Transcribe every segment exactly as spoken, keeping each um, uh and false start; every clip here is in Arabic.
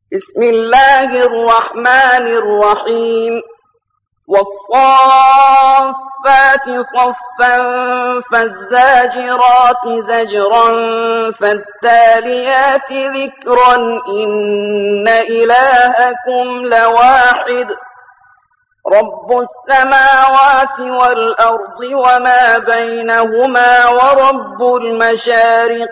بسم الله الرحمن الرحيم والصافات صفا فالزاجرات زجرا فالتاليات ذكرا إن إلهكم لواحد رب السماوات والأرض وما بينهما ورب المشارق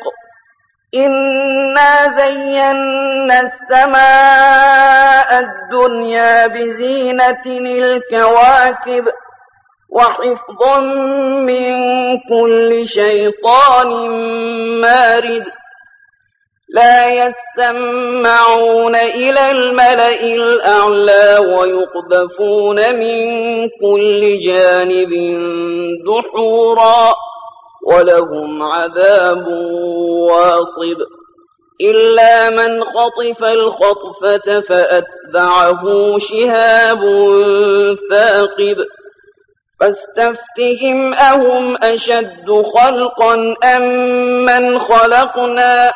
إنا زينا السماء الدنيا بزينة الكواكب وحفظا من كل شيطان مارد لا يسمعون إلى الملأ الأعلى ويقذفون من كل جانب دحورا ولهم عذاب واصب إلا من خطف الخطفة فأتبعه شهاب ثاقب فاستفتهم أهم أشد خلقا أم من خلقنا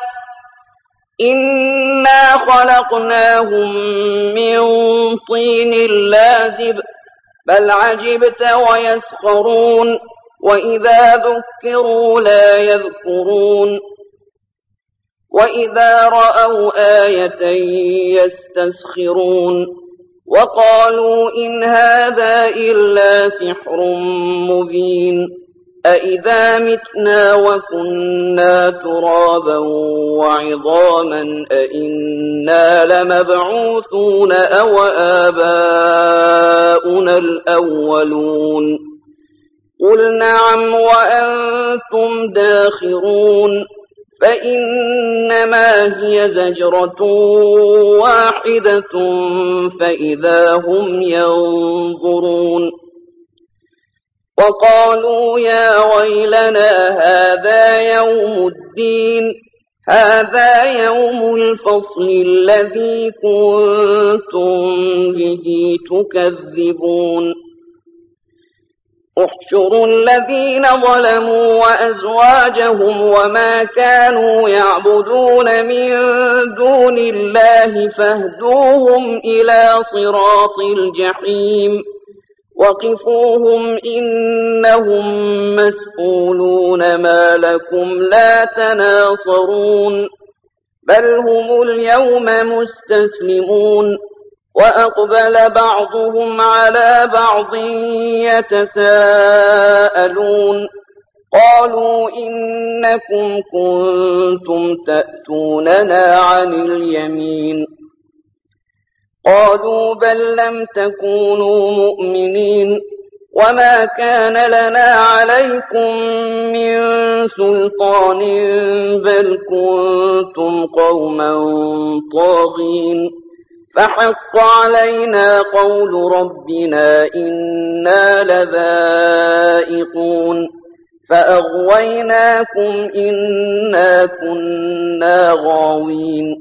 إنا خلقناهم من طين لازب بل عجبت ويسخرون وإذا ذكروا لا يذكرون وإذا رأوا آية يستسخرون وقالوا إن هذا إلا سحر مبين أإذا متنا وكنا ترابا وعظاما أإنا لمبعوثون أو آباؤنا الأولون قل نعم وأنتم داخرون فإنما هي زجرة واحدة فإذا هم ينظرون وقالوا يا ويلنا هذا يوم الدين هذا يوم الفصل الذي كنتم به تكذبون احشروا الذين ظلموا وأزواجهم وما كانوا يعبدون من دون الله فاهدوهم إلى صراط الجحيم وقفوهم إنهم مسؤولون ما لكم لا تناصرون بل هم اليوم مستسلمون وأقبل بعضهم على بعض يتساءلون قالوا إنكم كنتم تأتوننا عن اليمين قالوا بل لم تكونوا مؤمنين وما كان لنا عليكم من سلطان بل كنتم قوما طاغين فحق علينا قول ربنا إنا لذائقون فأغويناكم إنا كنا غاوين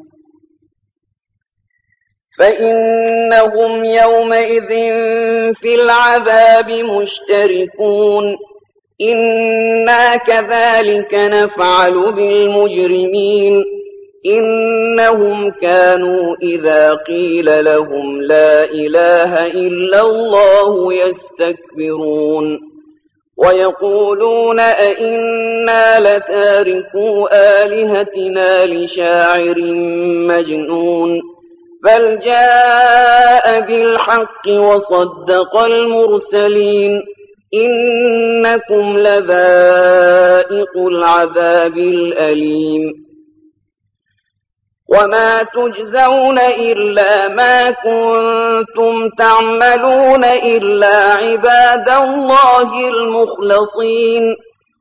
فإنهم يومئذ في العذاب مشتركون إنا كذلك نفعل بالمجرمين إنهم كانوا إذا قيل لهم لا إله إلا الله يستكبرون ويقولون أئنا لتاركو آلهتنا لشاعر مجنون بل جاء بالحق وصدق المرسلين إنكم لذائق العذاب الأليم وما تجزون إلا ما كنتم تعملون إلا عباد الله المخلصين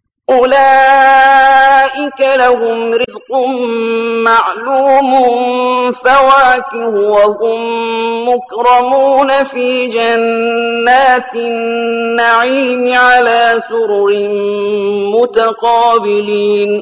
أولئك لهم رزق معلوم فواكه وهم مكرمون في جنات النعيم على سرر متقابلين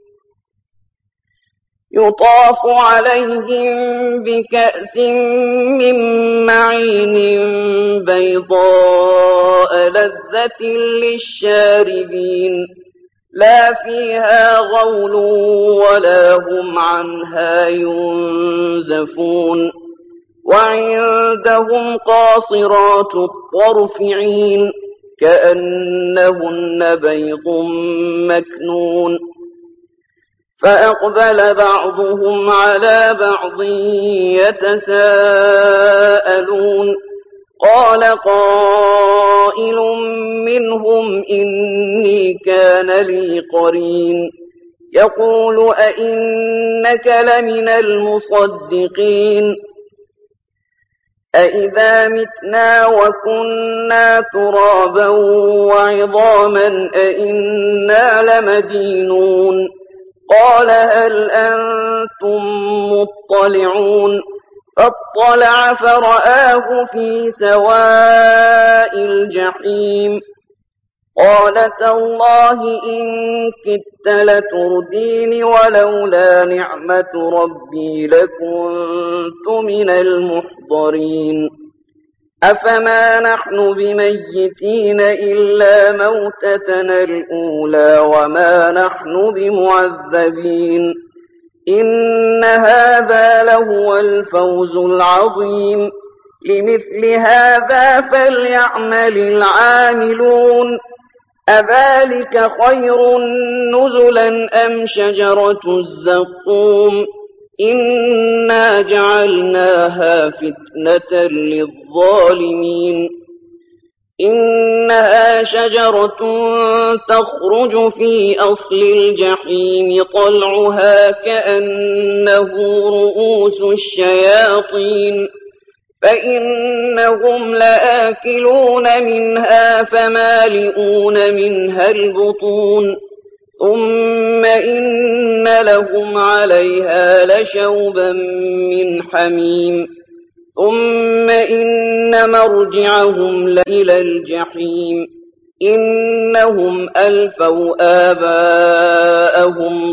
يطاف عليهم بكأس من معين بيضاء لذة للشاربين لا فيها غول ولا هم عنها ينزفون وعندهم قاصرات الطرف عين كأنهن بيض مكنون فأقبل بعضهم على بعض يتساءلون قال قائل منهم إني كان لي قرين يقول أئنك لمن المصدقين أئذا متنا وكنا ترابا وعظاما أئنا لمدينون قال هل أنتم مطلعون فاطلع فرآه في سواء الجحيم قال تالله إن كدت لتردين ولولا نعمة ربي لكنت من المحضرين أفما نحن بميتين إلا موتتنا الأولى وما نحن بمعذبين إن هذا لهو الفوز العظيم لمثل هذا فليعمل العاملون أذلك خير نزلا أم شجرة الزقوم إنا جعلناها فتنة للظالمين إنها شجرة تخرج في أصل الجحيم طلعها كأنه رؤوس الشياطين فإنهم لآكلون منها فمالئون منها البطون ثم إن لهم عليها لشوبا من حميم ثم إن مرجعهم لإلى الجحيم إنهم ألفوا آباءهم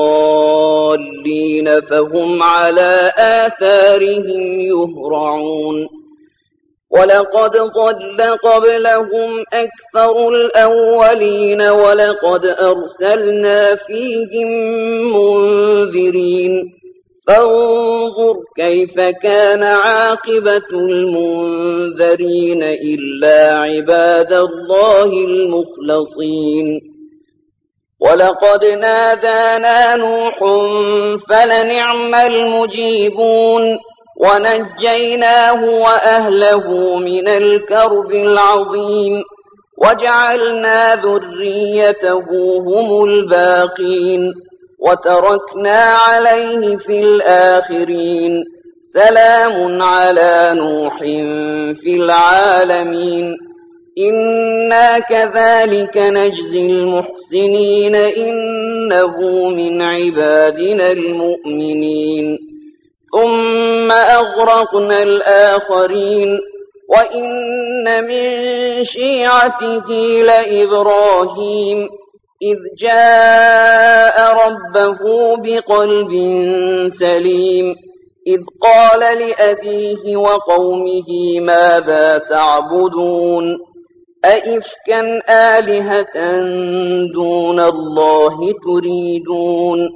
ضالين فهم على آثارهم يهرعون ولقد ضل قبلهم أكثر الأولين ولقد أرسلنا فيهم منذرين فانظر كيف كان عاقبة المنذرين إلا عباد الله المخلصين ولقد نادانا نوح فلنعم المجيبون ونجيناه وأهله من الكرب العظيم وجعلنا ذريته هم الباقين وتركنا عليه في الآخرين سلام على نوح في العالمين إنا كذلك نجزي المحسنين إنه من عبادنا المؤمنين ثم أغرقنا الآخرين وإن من شيعته لإبراهيم إذ جاء ربه بقلب سليم إذ قال لأبيه وقومه ماذا تعبدون أئفكا آلهة دون الله تريدون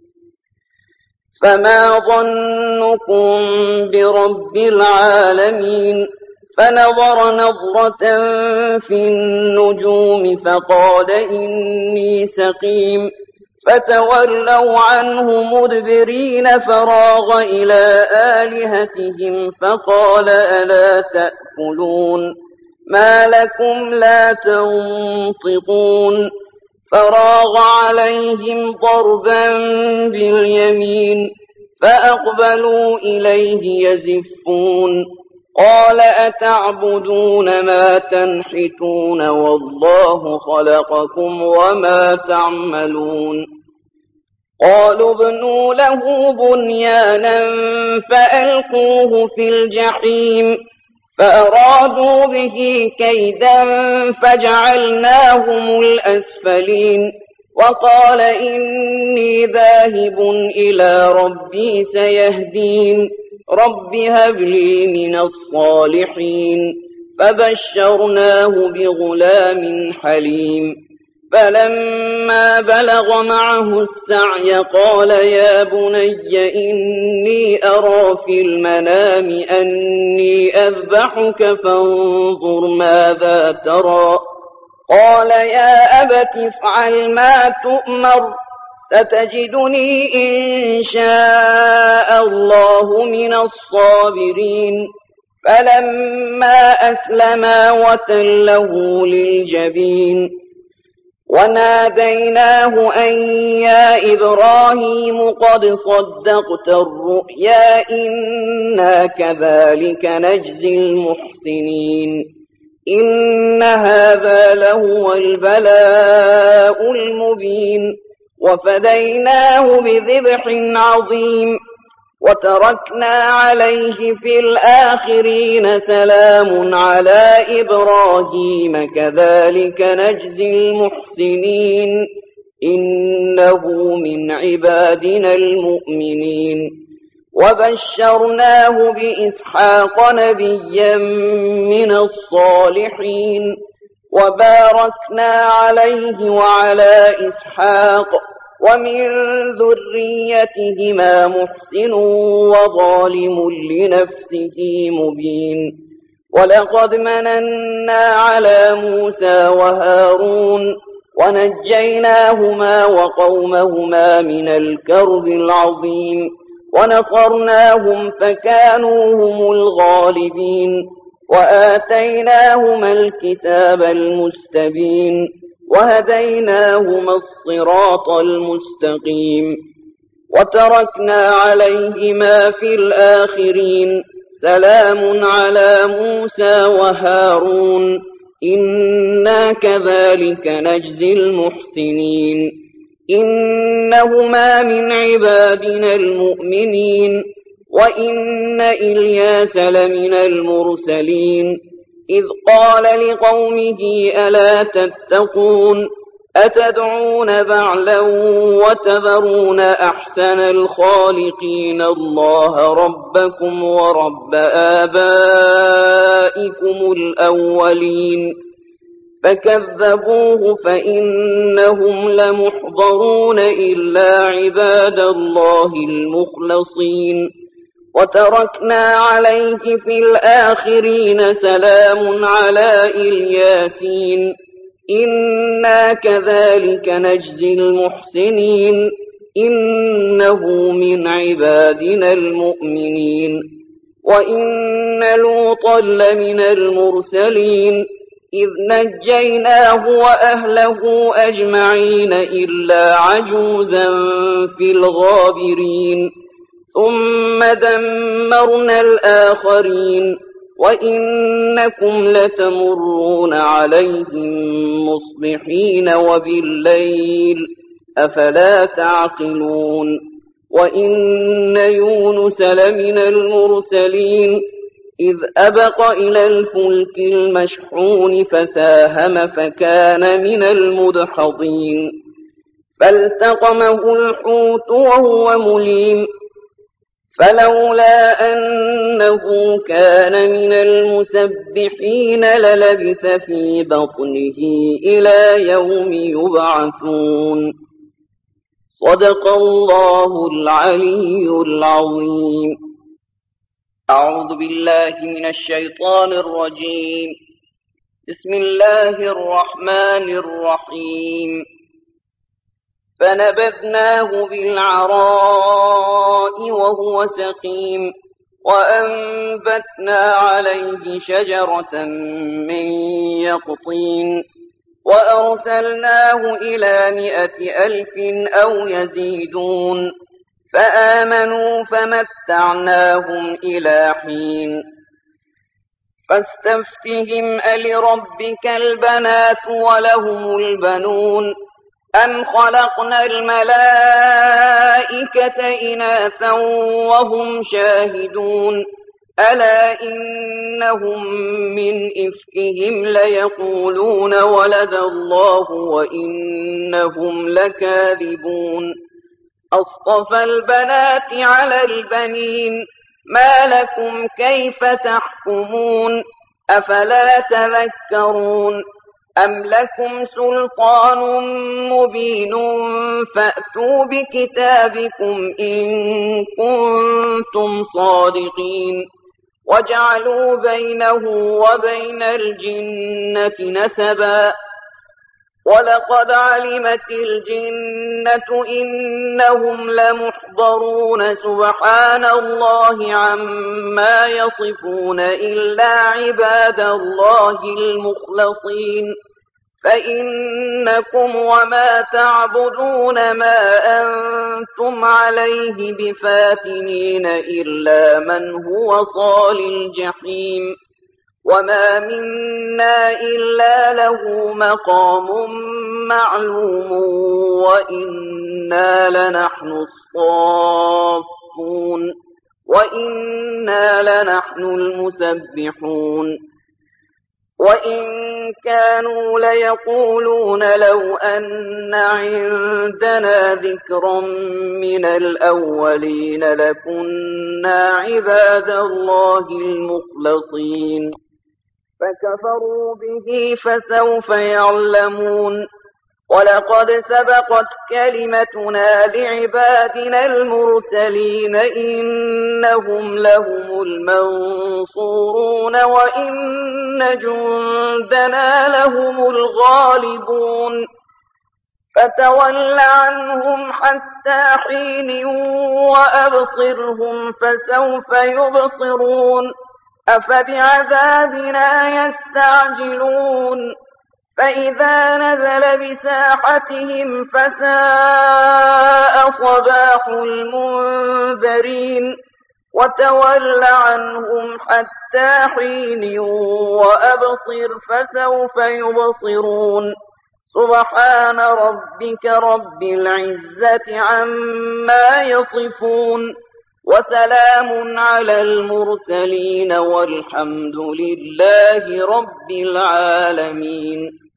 فما ظنكم برب العالمين فنظر نظرة في النجوم فقال إني سقيم فتولوا عنه مدبرين فراغ إلى آلهتهم فقال ألا تأكلون ما لكم لا تنطقون فراغ عليهم ضربا باليمين فأقبلوا إليه يزفون قال أتعبدون ما تنحتون والله خلقكم وما تعملون قالوا ابنوا له بنيانا فألقوه في الجحيم فأرادوا به كيدا فجعلناهم الأسفلين وقال إني ذاهب إلى ربي سيهدين رب هب لي من الصالحين فبشرناه بغلام حليم فلما بلغ معه السعي قال يا بني إني أرى في المنام أني أذبحك فانظر ماذا ترى قال يا أبت افعل ما تؤمر ستجدني إن شاء الله من الصابرين فلما أسلما وتله للجبين وناديناه أن يا إبراهيم قد صدقت الرؤيا إنا كذلك نجزي المحسنين إن هذا لهو البلاء المبين وفديناه بذبح عظيم وتركنا عليه في الآخرين سلام على إبراهيم كذلك نجزي المحسنين إنه من عبادنا المؤمنين وبشرناه بإسحاق نبيا من الصالحين وباركنا عليه وعلى إسحاق ومن ذريتهما محسن وظالم لنفسه مبين ولقد مننا على موسى وهارون ونجيناهما وقومهما من الكرب العظيم ونصرناهم فكانوا هم الغالبين وآتيناهما الكتاب المستبين وهديناهما الصراط المستقيم وتركنا عليهما في الآخرين سلام على موسى وهارون إنا كذلك نجزي المحسنين إنهما من عبادنا المؤمنين وإن إلياس لمن المرسلين إذ قال لقومه ألا تتقون أتدعون بعلا وتذرون أحسن الخالقين الله ربكم ورب آبائكم الأولين فكذبوه فإنهم لمحضرون إلا عباد الله المخلصين وتركنا عليه في الآخرين سلام على الياسين إنا كذلك نجزي المحسنين إنه من عبادنا المؤمنين وإن لوطا لمن المرسلين إذ نجيناه وأهله أجمعين إلا عجوزا في الغابرين ثم دمرنا الآخرين وإنكم لتمرون عليهم مصبحين وبالليل أفلا تعقلون وإن يونس لمن المرسلين إذ أبق إلى الفلك المشحون فساهم فكان من المدحضين فالتقمه الحوت وهو مليم فلولا أنه كان من المسبحين للبث في بطنه إلى يوم يبعثون صدق الله العلي العظيم أعوذ بالله من الشيطان الرجيم بسم الله الرحمن الرحيم فنبذناه بالعراء وهو سقيم وأنبتنا عليه شجرة من يقطين وأرسلناه إلى مائة ألف أو يزيدون فآمنوا فمتعناهم إلى حين فاستفتهم ألربك البنات ولهم البنون أم خلقنا الملائكة إناثا وهم شاهدون ألا إنهم من إفكهم ليقولون ولد الله وإنهم لكاذبون أصطفى البنات على البنين ما لكم كيف تحكمون أفلا تذكرون أَمْ لَكُمْ سُلْطَانٌ مُّبِينٌ فَأْتُوا بِكِتَابِكُمْ إِن كُنتُمْ صَادِقِينَ وَجَعَلُوا بَيْنَهُ وَبَيْنَ الْجِنَّةِ نَسَبًا وَلَقَدْ عَلِمَتِ الْجِنَّةُ إِنَّهُمْ لَمُحْضَرُونَ سُبْحَانَ اللَّهِ عَمَّا يَصِفُونَ إِلَّا عِبَادَ اللَّهِ الْمُخْلَصِينَ فَإِنَّكُمْ وَمَا تَعْبُدُونَ مَا أَنتُمْ عَلَيْهِ بِفَاتِنِينَ إِلَّا مَنْ هُوَ صَالِ الْجَحِيمِ وَمَا مِنَّا إِلَّا لَهُ مَقَامٌ مَّعْلُومٌ وَإِنَّا لَنَحْنُ الصَّافُّونَ وَإِنَّا لَنَحْنُ الْمُسَبِّحُونَ وَإِن كَانُوا لَيَقُولُونَ لَوْ أَنَّ عِندَنَا ذِكْرًا مِّنَ الْأَوَّلِينَ لَكُنَّا عِبَادَ اللَّهِ الْمُخْلَصِينَ فَكَفَرُوا بِهِ فَسَوْفَ يَعْلَمُونَ وَلَقَدْ سَبَقَتْ كَلِمَتُنَا لِعِبَادِنَا الْمُرْسَلِينَ إِنَّهُمْ لَهُمُ الْمَنصُورُونَ وَإِنَّ جُندَنَا لَهُمُ الْغَالِبُونَ فَتَوَلَّ عَنْهُمْ حَتَّىٰ حِينٍ وَأَبْصِرْهُمْ فَسَوْفَ يُبْصِرُونَ أَفَبِعَذَابِنَا يَسْتَعْجِلُونَ فَإِذَا نَزَلَ بِسَاحَتِهِمْ فَسَاءَ صَبَاحُ الْمُنذَرِينَ وَتَوَلَّ عَنْهُمْ حَتَّىٰ حِينٍ وَأَبْصِرْ فَسَوْفَ يُبْصِرُونَ سُبْحَانَ رَبِّكَ رَبِّ الْعِزَّةِ عَمَّا يَصِفُونَ وَسَلَامٌ عَلَى الْمُرْسَلِينَ وَالْحَمْدُ لِلَّهِ رَبِّ الْعَالَمِينَ.